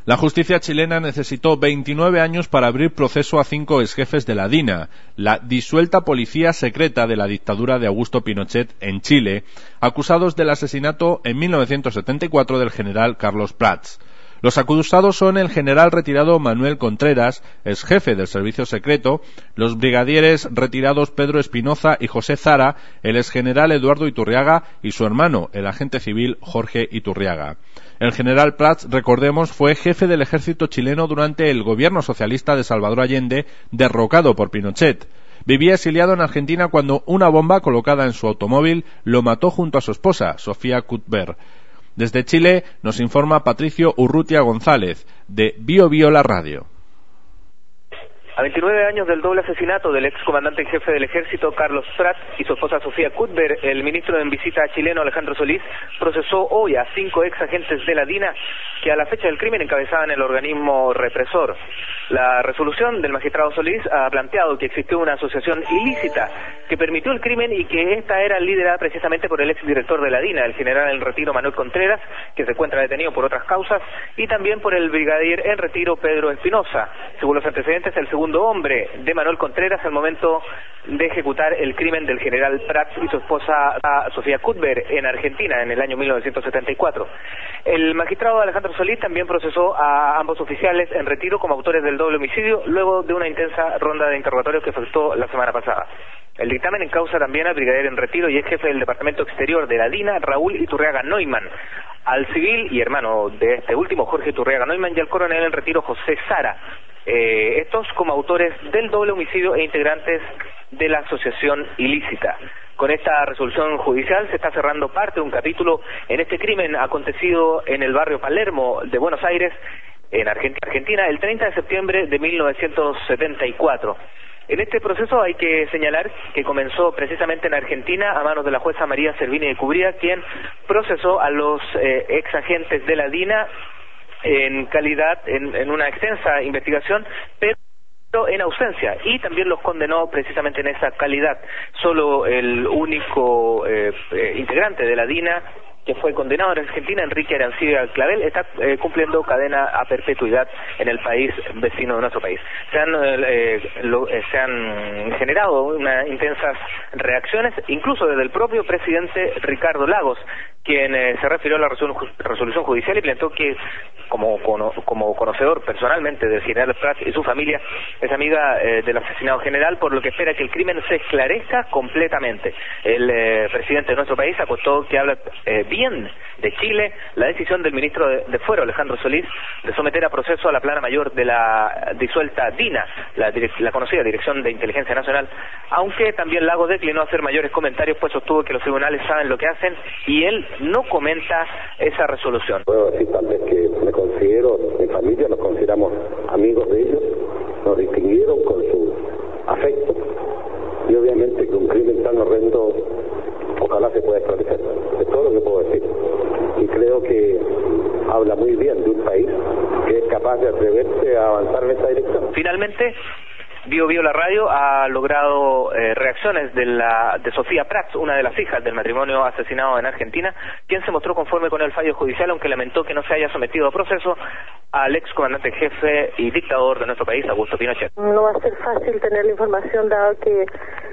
La justicia chilena necesitó 29 años para abrir proceso a 5 exjefes de la DINA, la disuelta policía secreta de la dictadura de Augusto Pinochet en Chile, acusados del asesinato en 1974 del general Carlos Prats. Los acusados son el general retirado Manuel Contreras, exjefe del servicio secreto, los brigadieres retirados Pedro Espinoza y José Zara, el exgeneral Eduardo Iturriaga y su hermano, el agente civil Jorge Iturriaga. El general Prats, recordemos, fue jefe del ejército chileno durante el gobierno socialista de Salvador Allende, derrocado por Pinochet. Vivía exiliado en Argentina cuando una bomba colocada en su automóvil lo mató junto a su esposa, Sofía Cuthbert. Desde Chile nos informa Patricio Urrutia González, de Bio Bio La Radio. A 29 años del doble asesinato del ex comandante en jefe del ejército Carlos Prats y su esposa Sofía Cuthbert, el ministro en visita chileno Alejandro Solís procesó hoy a 5 ex agentes de la DINA que a la fecha del crimen encabezaban el organismo represor. La resolución del magistrado Solís ha planteado que existió una asociación ilícita que permitió el crimen y que esta era liderada precisamente por el exdirector de la DINA, el general en retiro Manuel Contreras, que se encuentra detenido por otras causas, y también por el brigadier en retiro Pedro Espinoza. Según los antecedentes, el segundo hombre de Manuel Contreras al momento de ejecutar el crimen del general Prats y su esposa Sofía Cuthbert en Argentina en el año 1974. El magistrado Alejandro Solís también procesó a ambos oficiales en retiro como autores del doble homicidio luego de una intensa ronda de interrogatorios que efectuó la semana pasada. El dictamen encausa también al brigadier en retiro y ex jefe del Departamento Exterior de la DINA, Raúl Iturriaga Neumann, al civil y hermano de este último, Jorge Iturriaga Neumann, y al coronel en retiro, José Zara, estos como autores del doble homicidio e integrantes de la asociación ilícita. Con esta resolución judicial se está cerrando parte de un capítulo en este crimen acontecido en el barrio Palermo de Buenos Aires, en Argentina, el 30 de septiembre de 1974. En este proceso hay que señalar que comenzó precisamente en Argentina a manos de la jueza María Servini de Cubría, quien procesó a los ex agentes de la DINA en una extensa investigación, pero en ausencia, y también los condenó precisamente en esa calidad. Solo el único integrante de la DINA que fue condenado en Argentina, Enrique Arancibia Clavel, está cumpliendo cadena a perpetuidad en el país vecino de nuestro país. Se han generado unas intensas reacciones, incluso desde el propio presidente Ricardo Lagos, quien se refirió a la resolución judicial y planteó que, como conocedor personalmente del general Prats y su familia, es amiga del asesinado general, por lo que espera que el crimen se esclarezca completamente. El presidente de nuestro país acotó que habla bien de Chile la decisión del ministro de Fuero, Alejandro Solís, de someter a proceso a la plana mayor de la disuelta DINA, la conocida Dirección de Inteligencia Nacional, aunque también Lagos declinó hacer mayores comentarios, pues sostuvo que los tribunales saben lo que hacen y él no comenta esa resolución. Puedo decir tal vez que me considero, mi familia, nos consideramos amigos de ellos, nos distinguieron con su afecto y obviamente que un crimen tan horrendo ojalá se pueda esclarecer. Es todo lo que puedo decir. Y creo que habla muy bien de un país que es capaz de atreverse a avanzar en esa dirección. Finalmente, Bio Bio La Radio ha logrado reacciones de Sofía Prats, una de las hijas del matrimonio asesinado en Argentina, quien se mostró conforme con el fallo judicial, aunque lamentó que no se haya sometido a proceso al ex comandante jefe y dictador de nuestro país, Augusto Pinochet. No va a ser fácil tener la información, dado que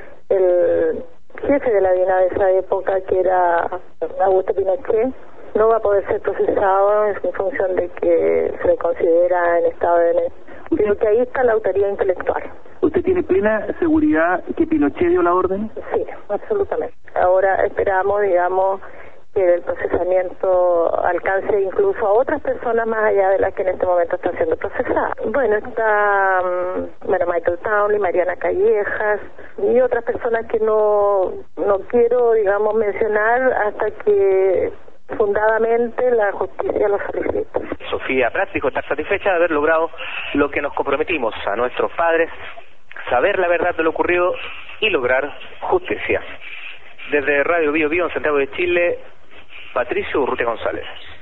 el jefe de la DINA de esa época, que era Augusto Pinochet, no va a poder ser procesado en función de que se le considera en estado de demencia. Creo que ahí está la autoría intelectual. ¿Usted tiene plena seguridad que Pinochet dio la orden? Sí, absolutamente. Ahora esperamos, digamos, que el procesamiento alcance incluso a otras personas más allá de las que en este momento están siendo procesadas. Bueno, está Michael Townley, Mariana Callejas y otras personas que no quiero, digamos, mencionar hasta que fundadamente la justicia lo solicita. Sofía Prats dijo estar satisfecha de haber logrado lo que nos comprometimos a nuestros padres, saber la verdad de lo ocurrido y lograr justicia. Desde Radio Bio Bio en Santiago de Chile, Patricio Urrutia González.